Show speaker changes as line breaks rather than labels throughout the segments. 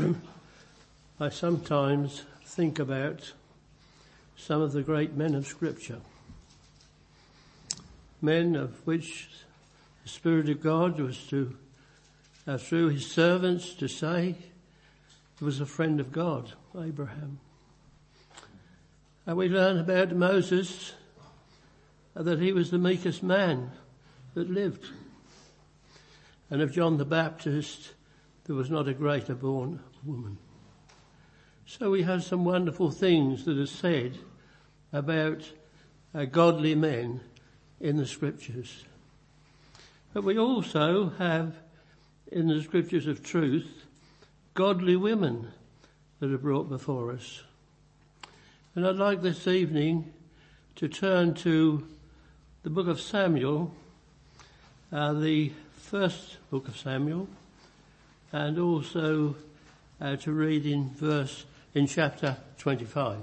I sometimes think about some of the great men of Scripture, men of which the Spirit of God was to, through his servants, to say he was a friend of God, Abraham. And we learn about Moses that he was the meekest man that lived. And of John the Baptist, there was not a greater born woman. So we have some wonderful things that are said about godly men in the Scriptures. But we also have in the Scriptures of truth godly women that are brought before us. And I'd like this evening to turn to the book of Samuel, the first book of Samuel, and also to read in chapter 25.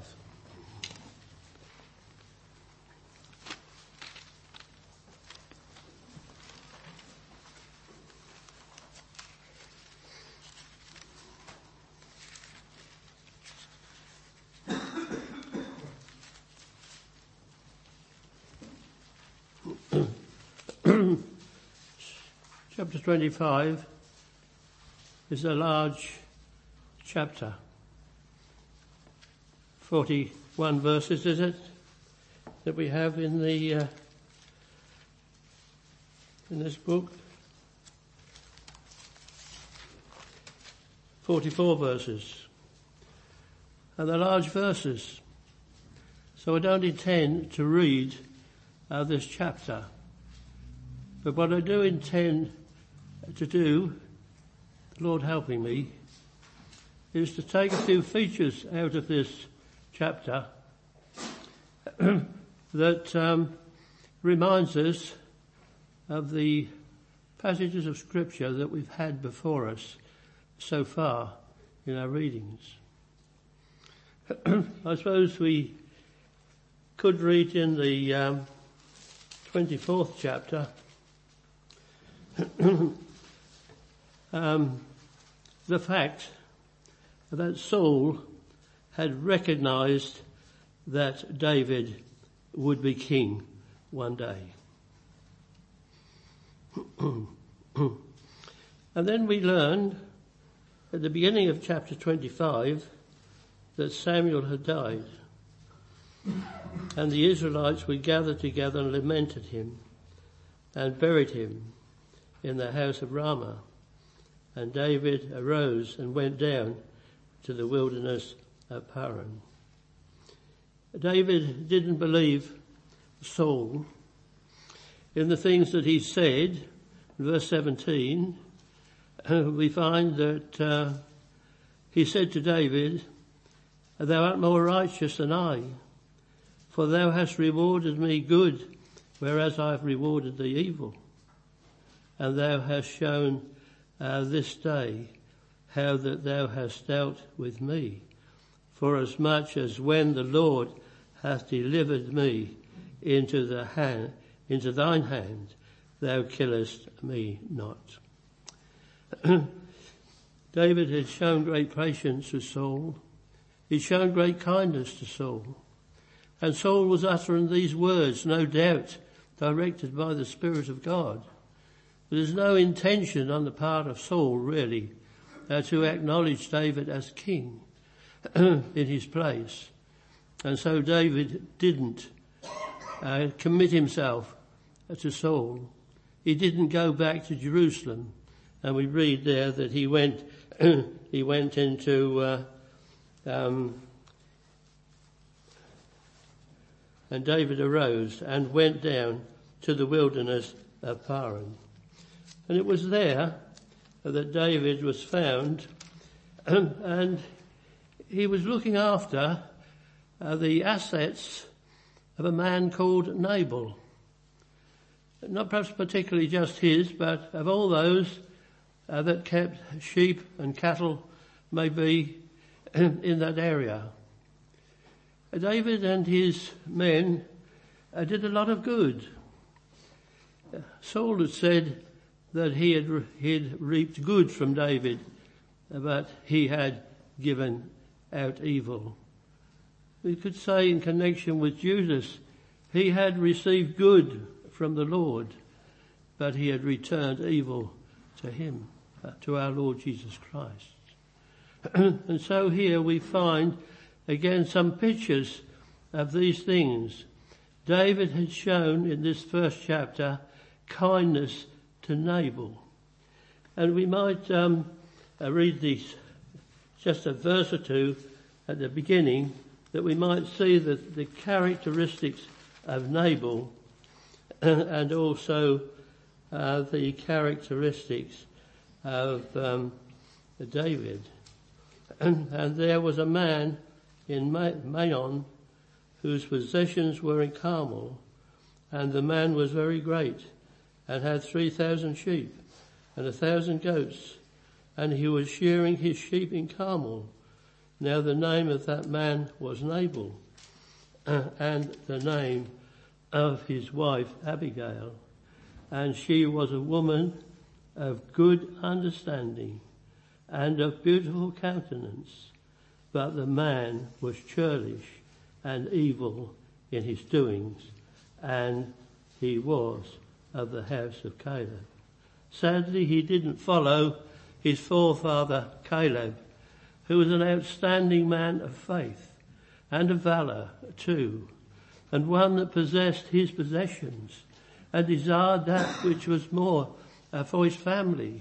Chapter 25 is a large chapter. 41 verses, is it, that we have in this book? 44 verses. And they're large verses. So I don't intend to read this chapter. But what I do intend to do, the Lord helping me, is to take a few features out of this chapter that reminds us of the passages of Scripture that we've had before us so far in our readings. I suppose we could read in the 24th chapter the fact that Saul had recognized that David would be king one day. And then we learn at the beginning of chapter 25 that Samuel had died, and the Israelites would gather together and lamented him and buried him in the house of Ramah. And David arose and went down to the wilderness of Paran. David didn't believe Saul in the things that he said. In verse 17, we find that he said to David, "Thou art more righteous than I, for thou hast rewarded me good, whereas I have rewarded thee evil. And thou hast shown this day how that thou hast dealt with me, forasmuch as when the Lord hath delivered me into thine hand, thou killest me not." David had shown great patience to Saul. He'd shown great kindness to Saul. And Saul was uttering these words, no doubt, directed by the Spirit of God. There's no intention on the part of Saul, really, to acknowledge David as king in his place. And so David didn't commit himself to Saul. He didn't go back to Jerusalem. And we read there that he went into and David arose and went down to the wilderness of Paran. And it was there that David was found, and he was looking after the assets of a man called Nabal. Not perhaps particularly just his, but of all those that kept sheep and cattle, maybe in that area. David and his men did a lot of good. Saul had said that he had reaped good from David but he had given out evil. We could say in connection with Judas, he had received good from the Lord, but he had returned evil to him, to our Lord Jesus Christ. And so here we find again some pictures of these things. David had shown in this first chapter kindness to Nabal. And we might read this, just a verse or two at the beginning, that we might see the characteristics of Nabal and also the characteristics of David. And there was a man in Maon whose possessions were in Carmel, and the man was very great, and had 3,000 sheep and 1,000 goats, and he was shearing his sheep in Carmel. Now the name of that man was Nabal, and the name of his wife Abigail, and she was a woman of good understanding and of beautiful countenance, but the man was churlish and evil in his doings, and he was of the house of Caleb. Sadly, he didn't follow his forefather Caleb, who was an outstanding man of faith and of valour too, and one that possessed his possessions and desired that which was more for his family.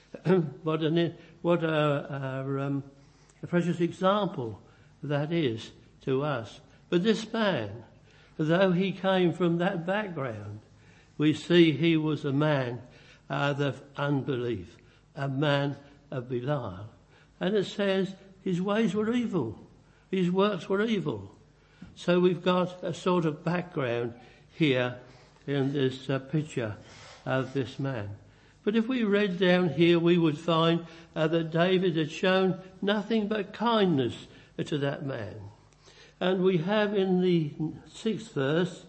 What a precious example that is to us. But this man, though he came from that background, we see he was a man of unbelief, a man of Belial. And it says his ways were evil, his works were evil. So we've got a sort of background here in this picture of this man. But if we read down here, we would find that David had shown nothing but kindness to that man. And we have in the 6th verse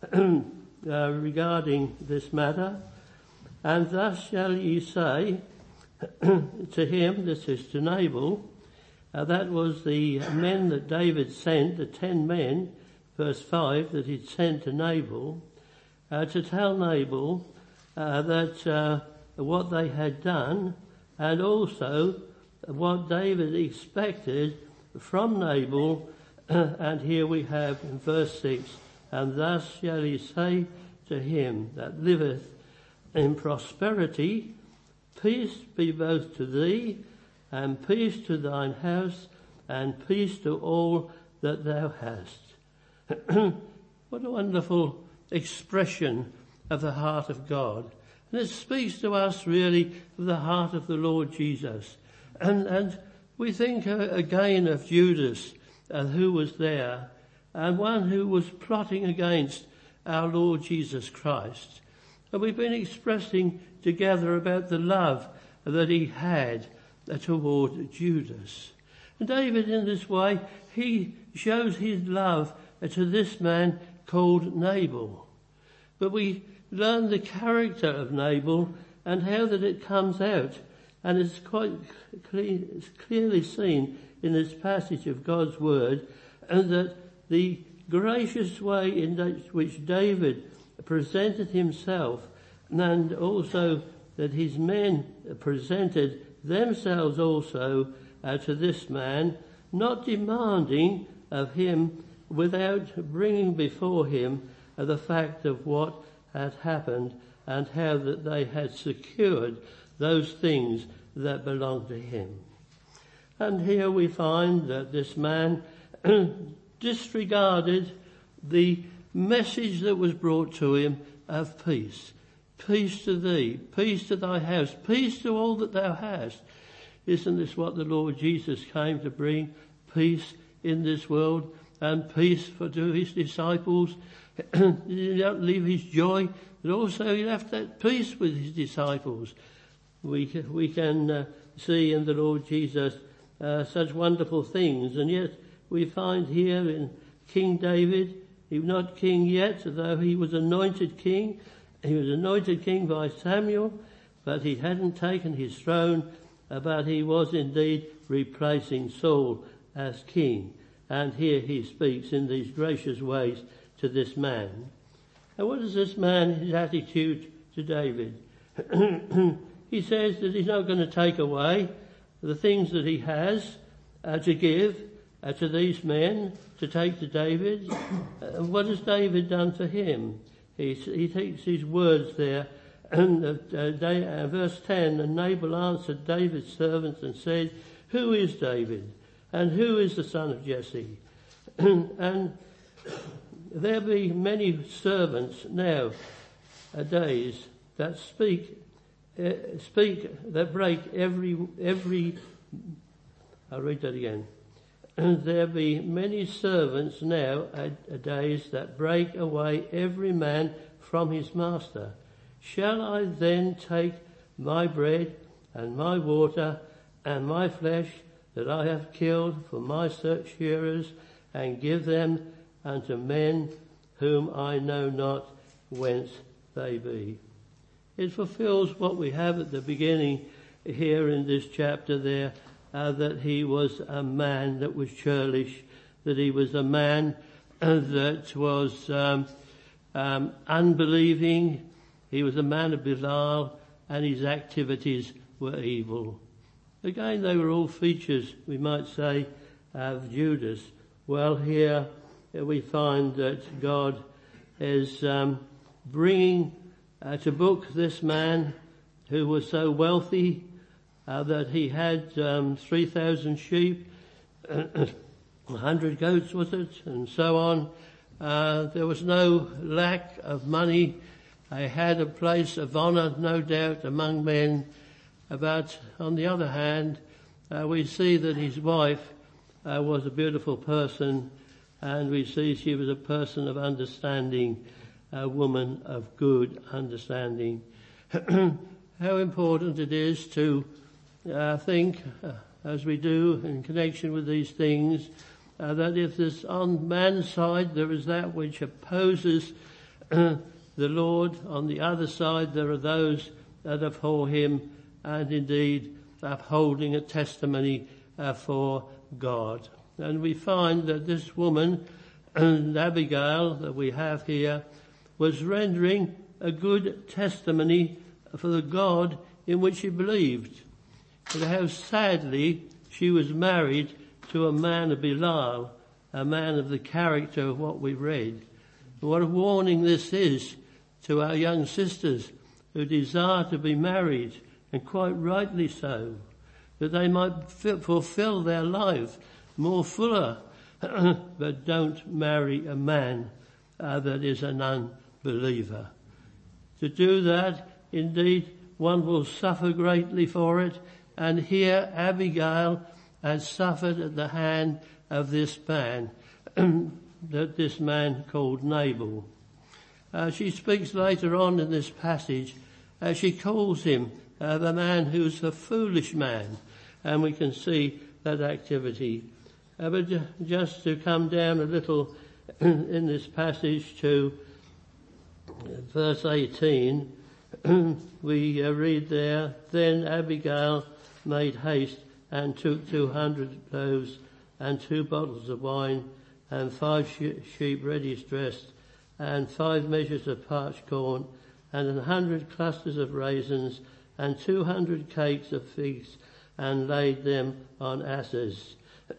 regarding this matter, and thus shall ye say to him, this is to Nabal, that was the men that David sent, the 10 men, verse 5, that he'd sent to Nabal, to tell Nabal that what they had done, and also what David expected from Nabal. And here we have in verse 6, and thus shall he say to him that liveth in prosperity, peace be both to thee, and peace to thine house, and peace to all that thou hast. What a wonderful expression of the heart of God. And it speaks to us really of the heart of the Lord Jesus. And we think again of Judas, who was there, and one who was plotting against our Lord Jesus Christ. And we've been expressing together about the love that he had toward Judas. And David, in this way, he shows his love to this man called Nabal. But we learn the character of Nabal and how that it comes out. And it's quite clearly seen in this passage of God's word, and that the gracious way in which David presented himself, and also that his men presented themselves also to this man, not demanding of him without bringing before him the fact of what had happened and how that they had secured those things that belonged to him. And here we find that this man disregarded the message that was brought to him of peace. Peace to thee, peace to thy house, peace to all that thou hast. Isn't this what the Lord Jesus came to bring? Peace in this world and peace to his disciples. He didn't leave his joy, but also he left that peace with his disciples. We can see in the Lord Jesus such wonderful things, and yet we find here in King David, he was not king yet, though he was anointed king. He was anointed king by Samuel, but he hadn't taken his throne but he was indeed replacing Saul as king. And here he speaks in these gracious ways to this man. And what is this man, his attitude to David? He says that he's not going to take away the things that he has to give to these men, to take to David. What has David done for him? He takes these words there, verse 10, and Nabal answered David's servants and said, "Who is David? And who is the son of Jesse?" And there be many servants nowadays that that break every. I'll read that again. There be many servants nowadays that break away every man from his master. Shall I then take my bread and my water and my flesh that I have killed for my shearers and give them unto men whom I know not whence they be? It fulfills what we have at the beginning here in this chapter there, that he was a man that was churlish, that he was a man that was unbelieving. He was a man of Belial, and his activities were evil. Again, they were all features, we might say, of Judas. Well, here we find that God is bringing to book this man who was so wealthy that he had 3,000 sheep, 100 goats was it, and so on. There was no lack of money. He had a place of honour, no doubt, among men. But on the other hand, we see that his wife was a beautiful person, and we see she was a person of understanding, a woman of good understanding. How important it is to think, as we do in connection with these things, that if there's on man's side there is that which opposes the Lord, on the other side there are those that abhor him and indeed upholding a testimony for God. And we find that this woman, Abigail, that we have here, was rendering a good testimony for the God in which she believed. But how sadly she was married to a man of Belial, a man of the character of what we read. And what a warning this is to our young sisters who desire to be married, and quite rightly so, that they might fulfill their life more fuller. But don't marry a man that is an unbeliever. To do that, indeed, one will suffer greatly for it. And here Abigail has suffered at the hand of this man, this man called Nabal. She speaks later on in this passage, she calls him the man who's a foolish man, and we can see that activity. But just to come down a little in this passage to verse 18, we read there, "Then Abigail made haste and took 200 loaves and 2 bottles of wine and 5 sheep ready dressed and 5 measures of parched corn and 100 clusters of raisins and 200 cakes of figs and laid them on asses."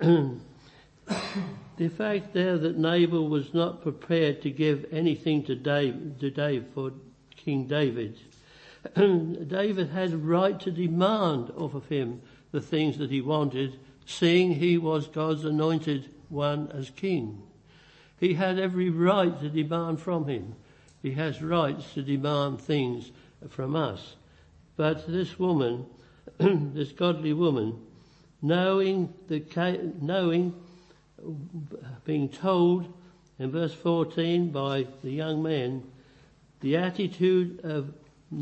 The fact there that Nabal was not prepared to give anything to David for King David. David had a right to demand of him the things that he wanted, seeing he was God's anointed one as king. He had every right to demand from him. He has rights to demand things from us. But this woman, this godly woman, knowing, being told in verse 14 by the young men, the attitude of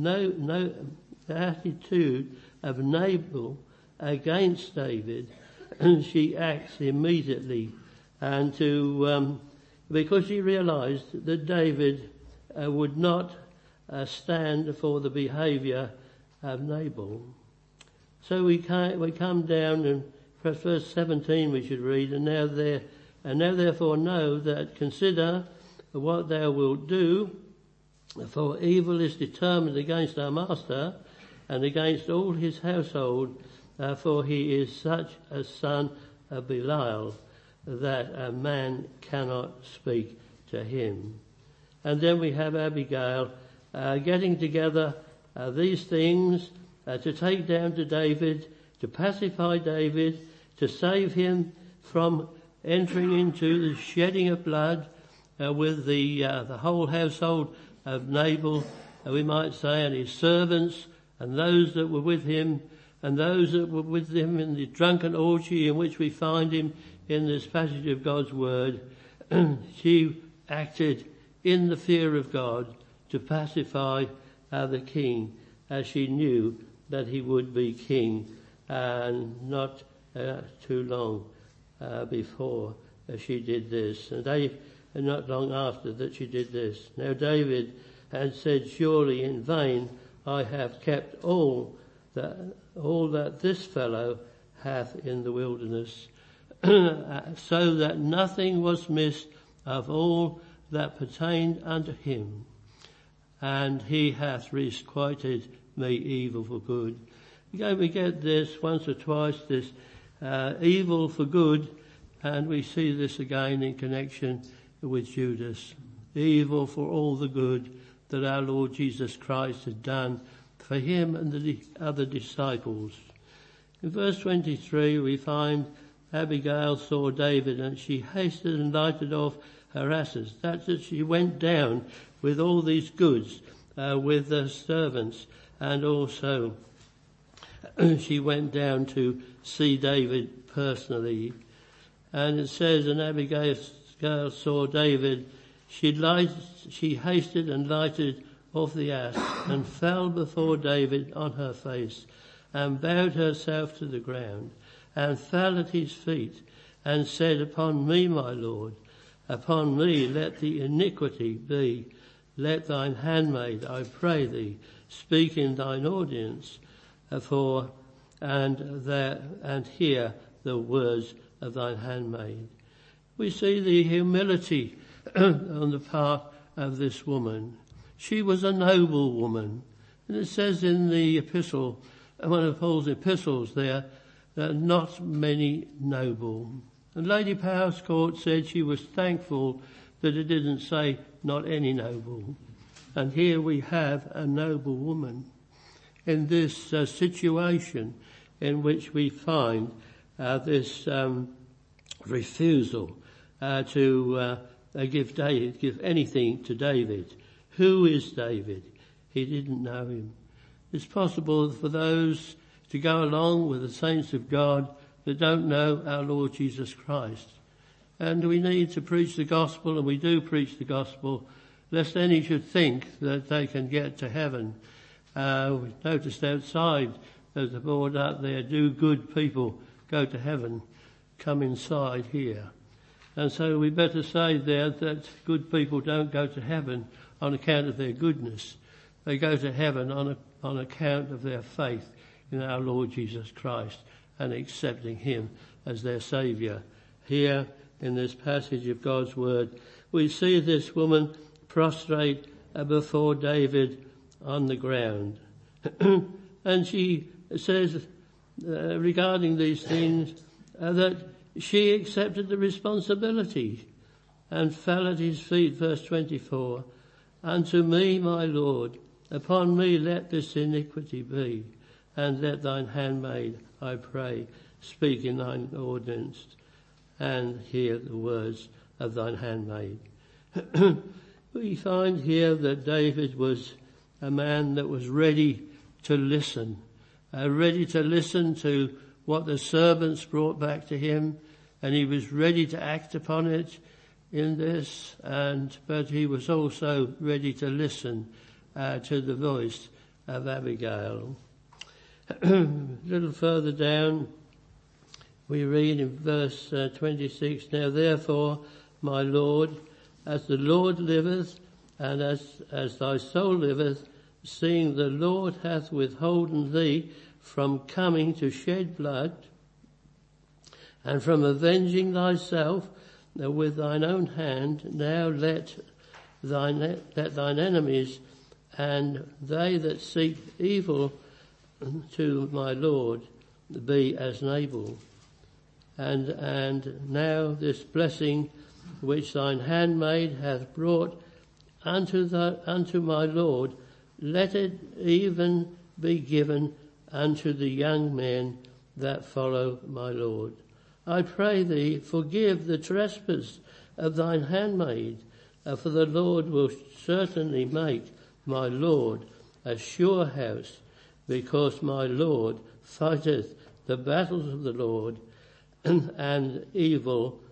Nabal against David, she acts immediately, and because she realised that David would not stand for the behaviour of Nabal. So we come down, and perhaps verse 17 we should read, and now therefore know that consider what thou wilt do, for evil is determined against our master and against all his household, for he is such a son of Belial that a man cannot speak to him. And then we have Abigail getting together these things to take down to David, to pacify David, to save him from entering into the shedding of blood with the whole household of Nabal, we might say, and his servants and those that were with him, and those that were with him in the drunken orgy in which we find him in this passage of God's word. She acted in the fear of God to pacify the king, as she knew that he would be king, and not too long before she did this. And not long after that she did this. Now David had said, surely in vain I have kept all that this fellow hath in the wilderness, so that nothing was missed of all that pertained unto him. And he hath requited me evil for good. Again, we get this once or twice, this evil for good, and we see this again in connection with Judas. Evil for all the good that our Lord Jesus Christ had done for him and the other disciples. In verse 23 we find Abigail saw David, and she hasted and lighted off her asses. That's that she went down with all these goods, with the servants, and also she went down to see David personally. And it says, and Abigail saw David, she hasted and lighted off the ass, and fell before David on her face, and bowed herself to the ground, and fell at his feet, and said, upon me, my Lord, upon me let the iniquity be. Let thine handmaid, I pray thee, speak in thine audience, and hear the words of thine handmaid. We see the humility on the part of this woman. She was a noble woman. And it says in the epistle, one of Paul's epistles there, that not many noble. And Lady Powerscourt said she was thankful that it didn't say not any noble. And here we have a noble woman in this situation in which we find this refusal to give anything to David. Who is David? He didn't know him. It's possible for those to go along with the saints of God that don't know our Lord Jesus Christ. And we need to preach the gospel, and we do preach the gospel, lest any should think that they can get to heaven. We noticed outside there's a board out there, do good people go to heaven? Come inside here. And so we better say there that good people don't go to heaven on account of their goodness. They go to heaven on account of their faith in our Lord Jesus Christ and accepting him as their Saviour. Here in this passage of God's word, we see this woman prostrate before David on the ground. And she says regarding these things that she accepted the responsibility and fell at his feet, verse 24. Unto me, my Lord, upon me let this iniquity be, and let thine handmaid, I pray, speak in thine ordinance, and hear the words of thine handmaid. We find here that David was a man that was ready to listen to what the servants brought back to him, and he was ready to act upon it in this, but he was also ready to listen to the voice of Abigail. A little further down, we read in verse 26, Now therefore, my Lord, as the Lord liveth, and as thy soul liveth, seeing the Lord hath withholden thee from coming to shed blood, and from avenging thyself with thine own hand. Now let thine enemies and they that seek evil to my Lord be as Nabal. And now this blessing which thine handmaid hath brought unto my Lord, let it even be given unto the young men that follow my Lord. I pray thee, forgive the trespass of thine handmaid, for the Lord will certainly make my Lord a sure house, because my Lord fighteth the battles of the Lord, and evil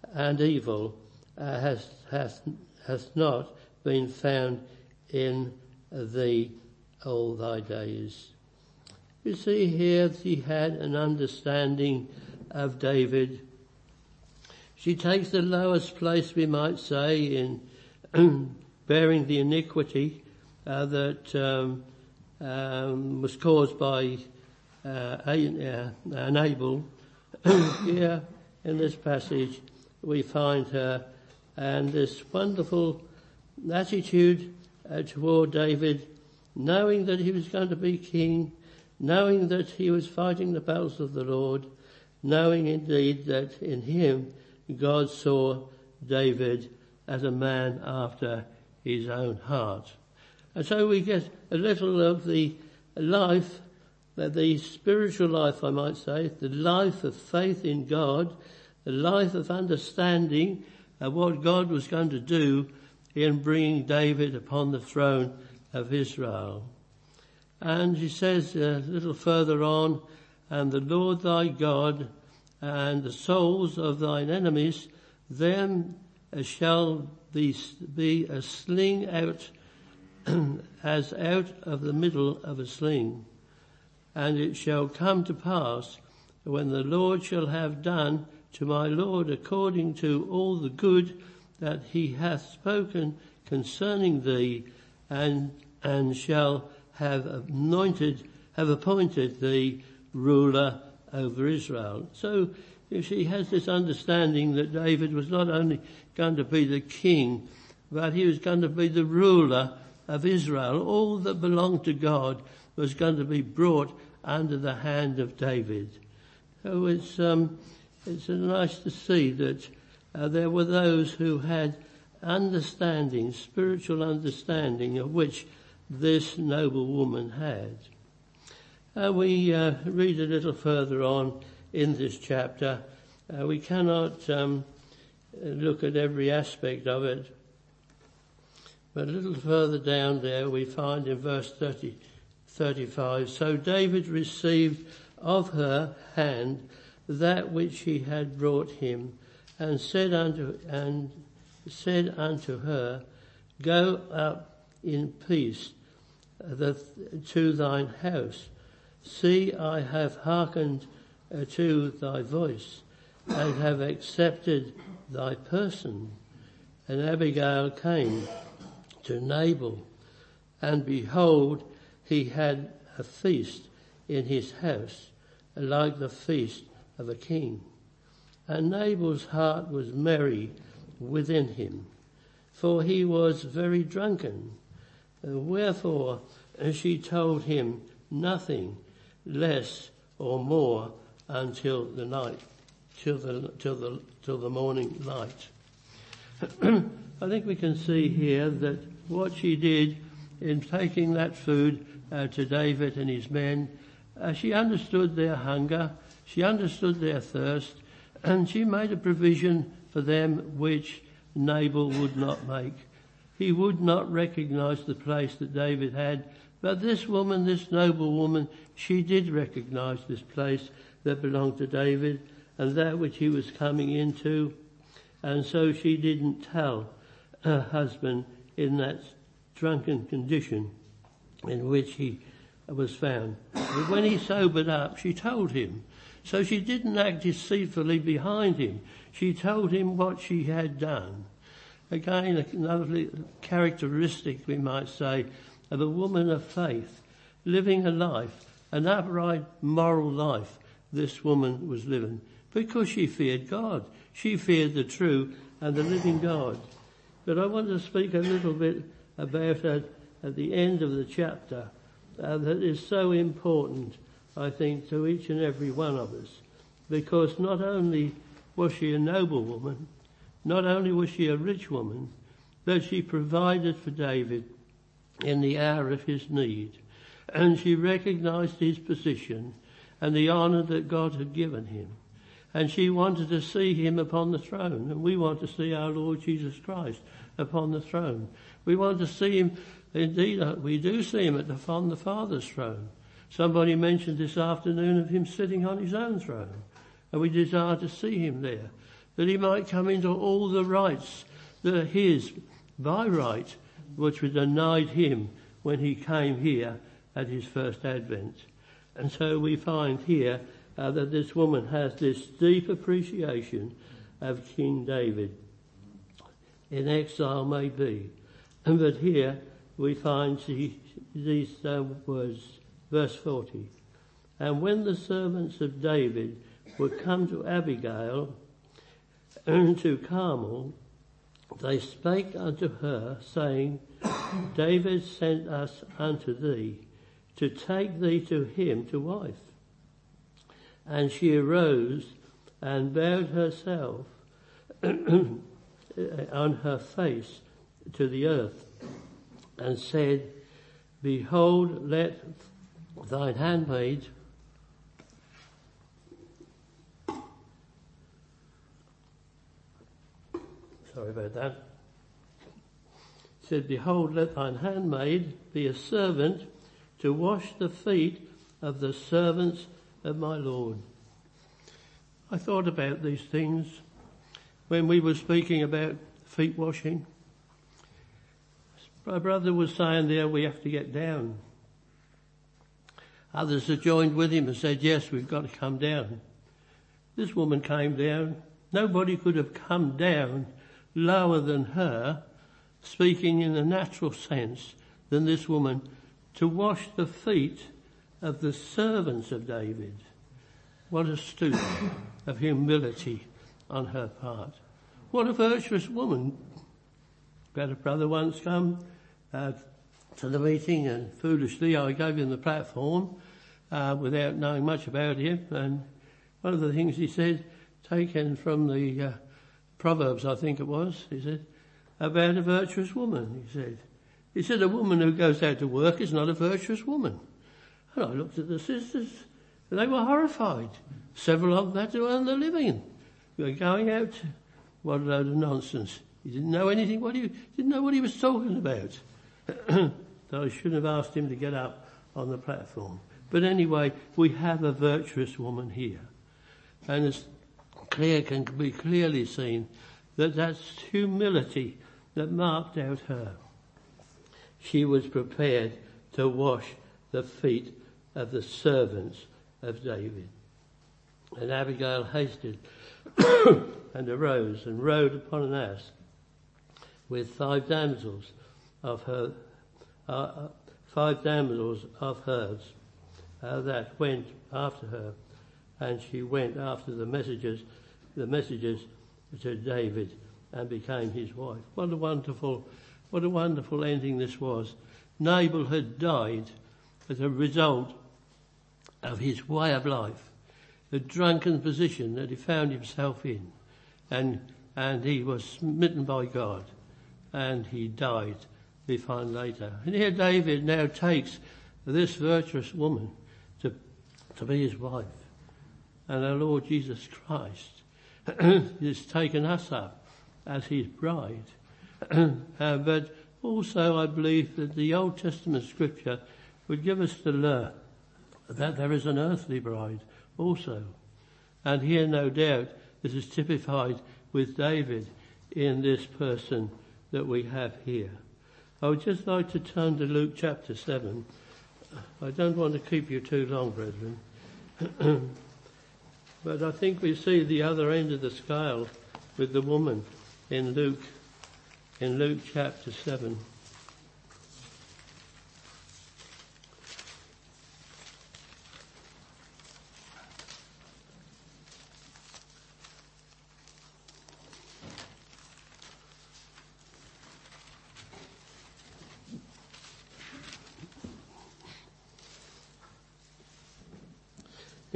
hath not been found in thee all thy days. You see here he had an understanding of David. She takes the lowest place, we might say, in bearing the iniquity that was caused by Nabal. Here in this passage we find her and this wonderful attitude toward David, knowing that he was going to be king, knowing that he was fighting the battles of the Lord, knowing indeed that in him God saw David as a man after his own heart. And so we get a little of the life, the spiritual life, I might say, the life of faith in God, the life of understanding of what God was going to do in bringing David upon the throne of Israel. And he says a little further on, and the Lord thy God and the souls of thine enemies, them shall be a sling out, as out of the middle of a sling. And it shall come to pass, when the Lord shall have done to my Lord according to all the good that he hath spoken concerning thee, and shall have appointed thee ruler over Israel. So she has this understanding that David was not only going to be the king, but he was going to be the ruler of Israel. All that belonged to God was going to be brought under the hand of David. So it's nice to see that there were those who had understanding, spiritual understanding, of which this noble woman had. We read a little further on in this chapter. We cannot look at every aspect of it, but a little further down there we find in verse 35, so David received of her hand that which he had brought him, and said unto her, go up in peace to thine house. See, I have hearkened to thy voice, and have accepted thy person. And Abigail came to Nabal, and behold, he had a feast in his house, like the feast of a king. And Nabal's heart was merry within him, for he was very drunken. Wherefore she told him nothing less or more until the night, till the morning light. I think we can see here that what she did in taking that food to David and his men, she understood their hunger, she understood their thirst, and she made a provision for them which Nabal would not make. He would not recognize the place that David had, but this woman, this noble woman, she did recognize this place that belonged to David and that which he was coming into. And so she didn't tell her husband in that drunken condition in which he was found. But when he sobered up, she told him. So she didn't act deceitfully behind him. She told him what she had done. Again, another characteristic, we might say, of a woman of faith, living a life an upright moral life this woman was living because she feared God. She feared the true and the living God. But I want to speak a little bit about it at the end of the chapter that is so important, I think, to each and every one of us. Because not only was she a noble woman, not only was she a rich woman, but she provided for David in the hour of his need. And she recognized his position and the honor that God had given him. And she wanted to see him upon the throne. And we want to see our Lord Jesus Christ upon the throne. We want to see him, indeed, we do see him on the Father's throne. Somebody mentioned this afternoon of him sitting on his own throne. And we desire to see him there, that he might come into all the rights that are his by right, which were denied him when he came here at his first advent. And so we find here that this woman has this deep appreciation of King David. In exile maybe. But here we find these words, verse 40. And when the servants of David were come to Abigail and to Carmel, they spake unto her, saying, David sent us unto thee, to take thee to him to wife. And she arose and bowed herself on her face to the earth, and said, Behold, let thine handmaid said, Behold, let thine handmaid be a servant to wash the feet of the servants of my Lord. I thought about these things when we were speaking about feet washing. My brother was saying there we have to get down. Others had joined with him and said, yes, we've got to come down. This woman came down. Nobody could have come down lower than her, speaking in a natural sense, than this woman, to wash the feet of the servants of David. What a stoop of humility on her part. What a virtuous woman. We had a brother once come to the meeting, and foolishly I gave him the platform without knowing much about him. And one of the things he said, taken from the Proverbs, I think it was, he said, about a virtuous woman, He said, a woman who goes out to work is not a virtuous woman. And I looked at the sisters, and they were horrified. Several of them had to earn their living. We were going out. What a load of nonsense. He didn't know anything, didn't know what he was talking about. So I shouldn't have asked him to get up on the platform. But anyway, we have a virtuous woman here. And it's can be clearly seen that that's humility that marked out her. She was prepared to wash the feet of the servants of David. And Abigail hasted and arose and rode upon an ass with 5 damsels of her, 5 damsels of hers that went after her, and she went after the messengers to David and became his wife. What a wonderful ending this was. Nabal had died as a result of his way of life, the drunken position that he found himself in, and he was smitten by God, and he died, we find later. And here David now takes this virtuous woman to be his wife, and our Lord Jesus Christ has taken us up as his bride. But also I believe that the Old Testament scripture would give us to learn that there is an earthly bride also. And here, no doubt, this is typified with David in this person that we have here. I would just like to turn to Luke chapter 7. I don't want to keep you too long, brethren. But I think we see the other end of the scale with the woman in Luke chapter 7.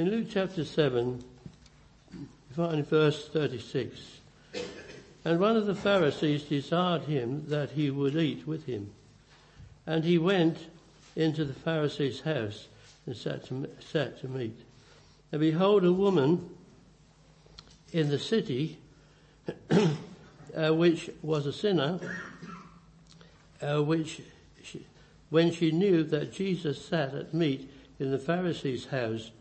In Luke chapter 7, you find verse 36. And one of the Pharisees desired him that he would eat with him. And he went into the Pharisee's house and sat to meat. And behold, a woman in the city, which was a sinner, when she knew that Jesus sat at meat in the Pharisee's house,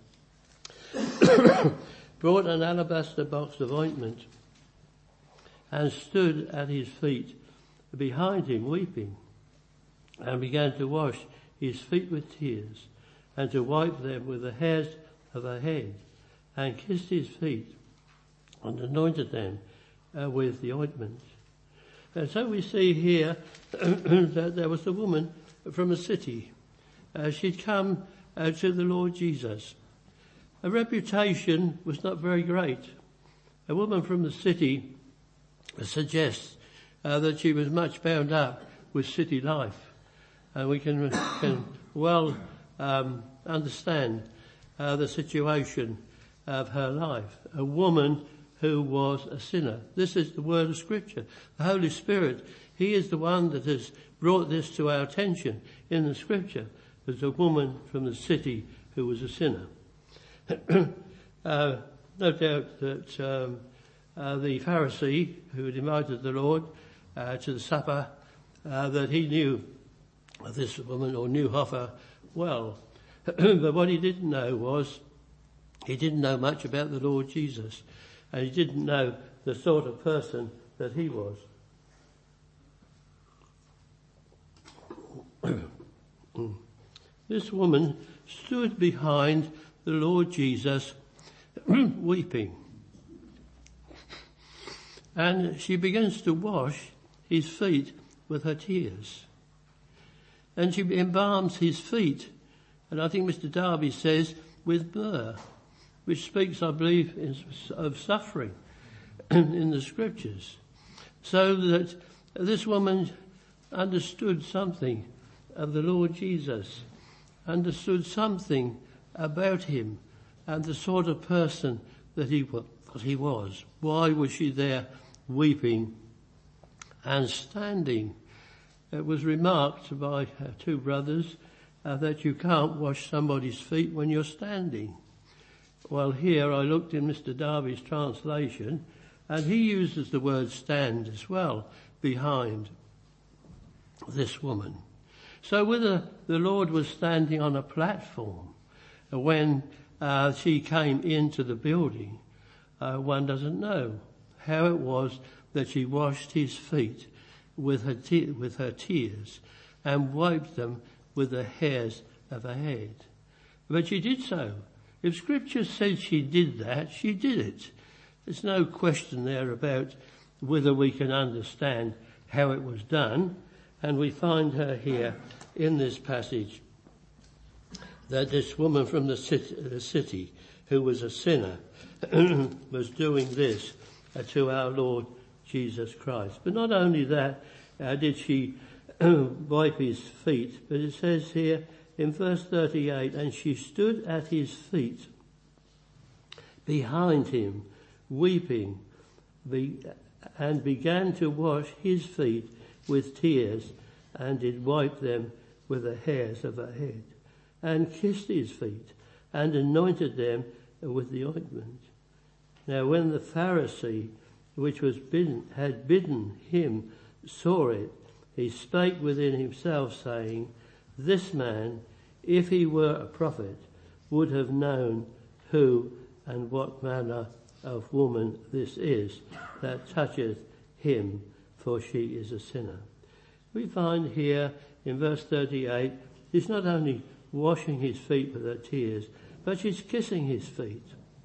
brought an alabaster box of ointment and stood at his feet behind him weeping, and began to wash his feet with tears and to wipe them with the hairs of her head, and kissed his feet and anointed them with the ointment. And so we see here that there was a woman from a city. She'd come to the Lord Jesus. Her reputation was not very great. A woman from the city suggests that she was much bound up with city life. And we can well understand the situation of her life. A woman who was a sinner. This is the word of Scripture. The Holy Spirit, He is the one that has brought this to our attention in the Scripture. There's a woman from the city who was a sinner. No doubt that the Pharisee who had invited the Lord to the supper, that he knew this woman, or knew of her well. But what he didn't know was, he didn't know much about the Lord Jesus, and he didn't know the sort of person that he was. This woman stood behind the Lord Jesus weeping. And she begins to wash his feet with her tears. And she embalms his feet, and I think Mr. Darby says, with myrrh, which speaks, I believe, of suffering in the Scriptures. So that this woman understood something of the Lord Jesus, understood something about him and the sort of person that he was. Why was she there weeping and standing? It was remarked by two brothers that you can't wash somebody's feet when you're standing. Well, here I looked in Mr. Darby's translation, and he uses the word stand as well behind this woman. So whether the Lord was standing on a platform when she came into the building, one doesn't know. How it was that she washed his feet with her tears and wiped them with the hairs of her head. But she did so. If Scripture said she did that, she did it. There's no question there about whether we can understand how it was done. And we find her here in this passage, that this woman from the city who was a sinner was doing this to our Lord Jesus Christ. But not only that did she wipe his feet, but it says here in verse 38, and she stood at his feet behind him, weeping, and began to wash his feet with tears, and did wipe them with the hairs of her head, and kissed his feet, and anointed them with the ointment. Now when the Pharisee, which had bidden him, saw it, he spake within himself, saying, this man, if he were a prophet, would have known who and what manner of woman this is that toucheth him, for she is a sinner. We find here in verse 38, she's not only washing his feet with her tears, but she's kissing his feet,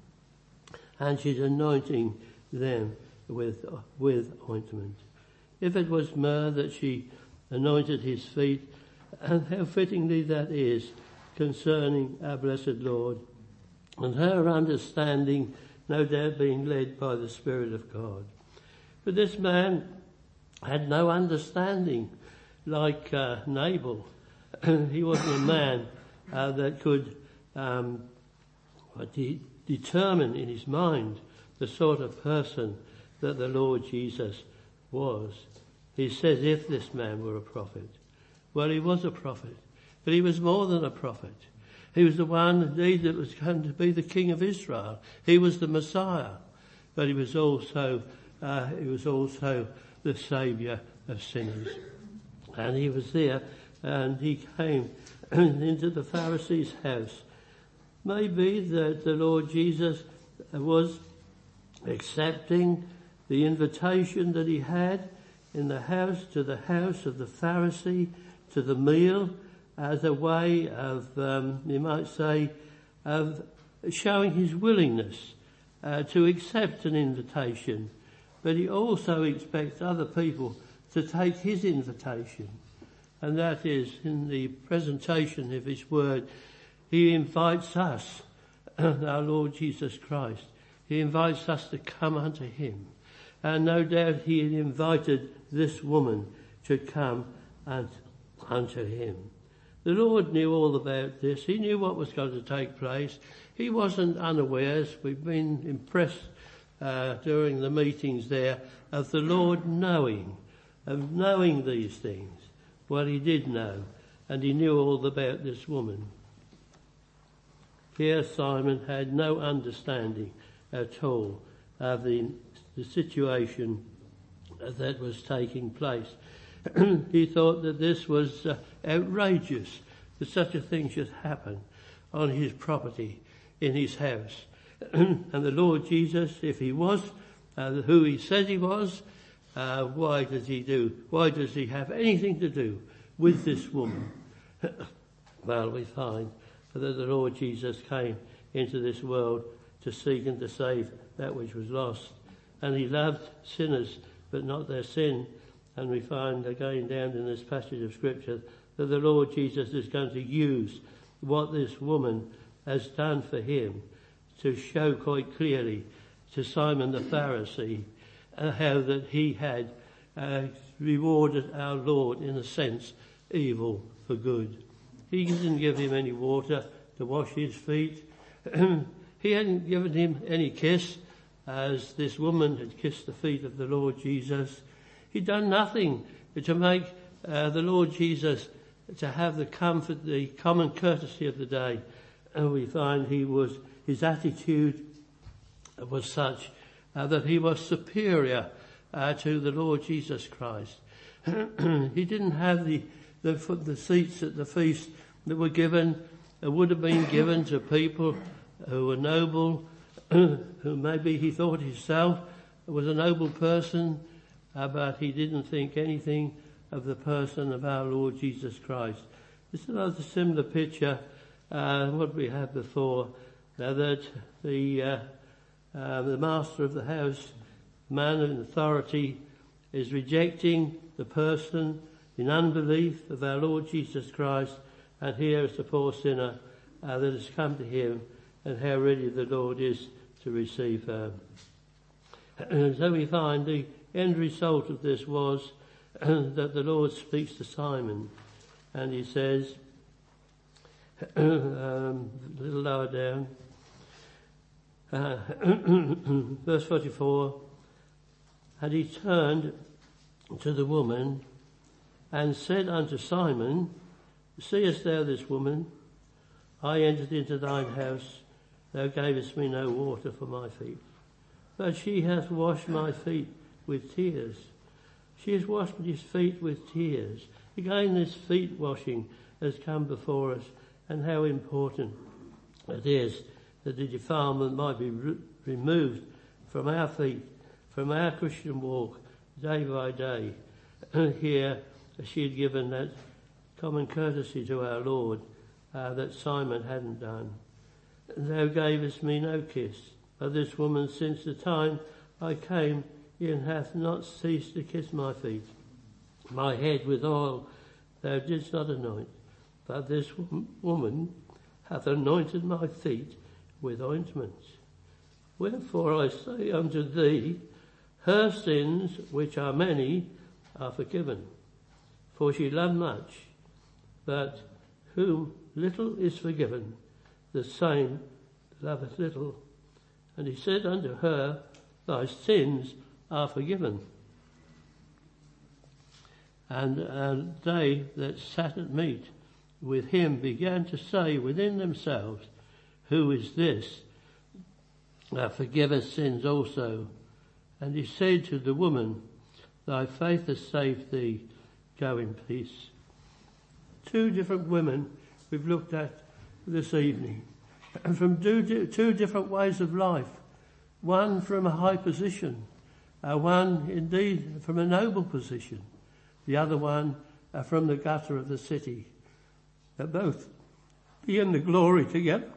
and she's anointing them with ointment. If it was myrrh that she anointed his feet, and how fittingly that is concerning our blessed Lord, and her understanding no doubt being led by the Spirit of God. But this man had no understanding like Nabal. He wasn't a man that could but he determined in his mind the sort of person that the Lord Jesus was. He says, if this man were a prophet. Well, he was a prophet, but he was more than a prophet. He was the one indeed that was going to be the King of Israel. He was the Messiah, but he was also the Saviour of sinners. And he was there, and he came into the Pharisees' house. Maybe that the Lord Jesus was accepting the invitation that he had in the house, to the house of the Pharisee, to the meal, as a way of, you might say, of showing his willingness to accept an invitation. But he also expects other people to take his invitation. And that is, in the presentation of his word, he invites us, our Lord Jesus Christ. He invites us to come unto him. And no doubt he had invited this woman to come unto him. The Lord knew all about this. He knew what was going to take place. He wasn't unawares. We've been impressed during the meetings there of the Lord knowing these things. Well, he did know, and he knew all about this woman. Here Simon had no understanding at all of the situation that was taking place. He thought that this was outrageous, that such a thing should happen on his property, in his house. And the Lord Jesus, if he was who he said he was, why does he have anything to do with this woman? Well, we find that the Lord Jesus came into this world to seek and to save that which was lost. And he loved sinners, but not their sin. And we find again down in this passage of Scripture that the Lord Jesus is going to use what this woman has done for him to show quite clearly to Simon the Pharisee how that he had rewarded our Lord, in a sense, evil for good. He didn't give him any water to wash his feet. He hadn't given him any kiss, as this woman had kissed the feet of the Lord Jesus. He'd done nothing to make the Lord Jesus to have the comfort, the common courtesy of the day. And we find his attitude was such that he was superior to the Lord Jesus Christ. He didn't have the seats at the feast that were given, would have been given to people who were noble, who maybe he thought himself was a noble person, but he didn't think anything of the person of our Lord Jesus Christ. This is another similar picture, what we had before, that the master of the house, man in authority, is rejecting the person in unbelief of our Lord Jesus Christ, and here is the poor sinner that has come to him, and how ready the Lord is to receive her. And so we find the end result of this was that the Lord speaks to Simon, and he says, a little lower down, verse 44, and he turned to the woman and said unto Simon, seest thou this woman? I entered into thine house, thou gavest me no water for my feet, but she hath washed my feet with tears. She has washed his feet with tears. Again, this feet washing has come before us, and how important it is that the defilement might be removed from our feet, from our Christian walk, day by day. And here she had given that common courtesy to our Lord that Simon hadn't done. Thou gavest me no kiss, but this woman, since the time I came, yet hath not ceased to kiss my feet. My head with oil thou didst not anoint, but this woman hath anointed my feet with ointment. Wherefore I say unto thee, her sins, which are many, are forgiven. For she loved much, but whom little is forgiven, the same loveth little. And he said unto her, thy sins are forgiven. And they that sat at meat with him began to say within themselves, who is this that forgiveth sins also? And he said to the woman, thy faith has saved thee, go in peace. Two different women we've looked at this evening, and from two different ways of life. One from a high position, one indeed from a noble position, the other one from the gutter of the city. They're both be in the glory together.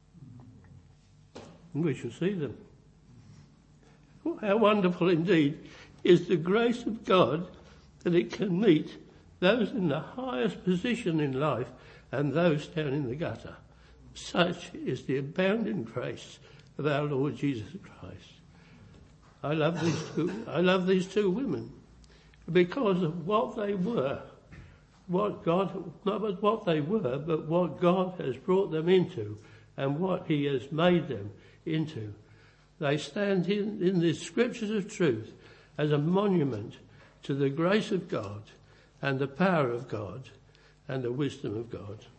And we shall see them. How wonderful indeed is the grace of God that it can meet those in the highest position in life and those down in the gutter. Such is the abounding grace of our Lord Jesus Christ. I love these two women because of what they were, not what they were, but what God has brought them into and what he has made them into. They stand in the scriptures of truth as a monument to the grace of God and the power of God and the wisdom of God.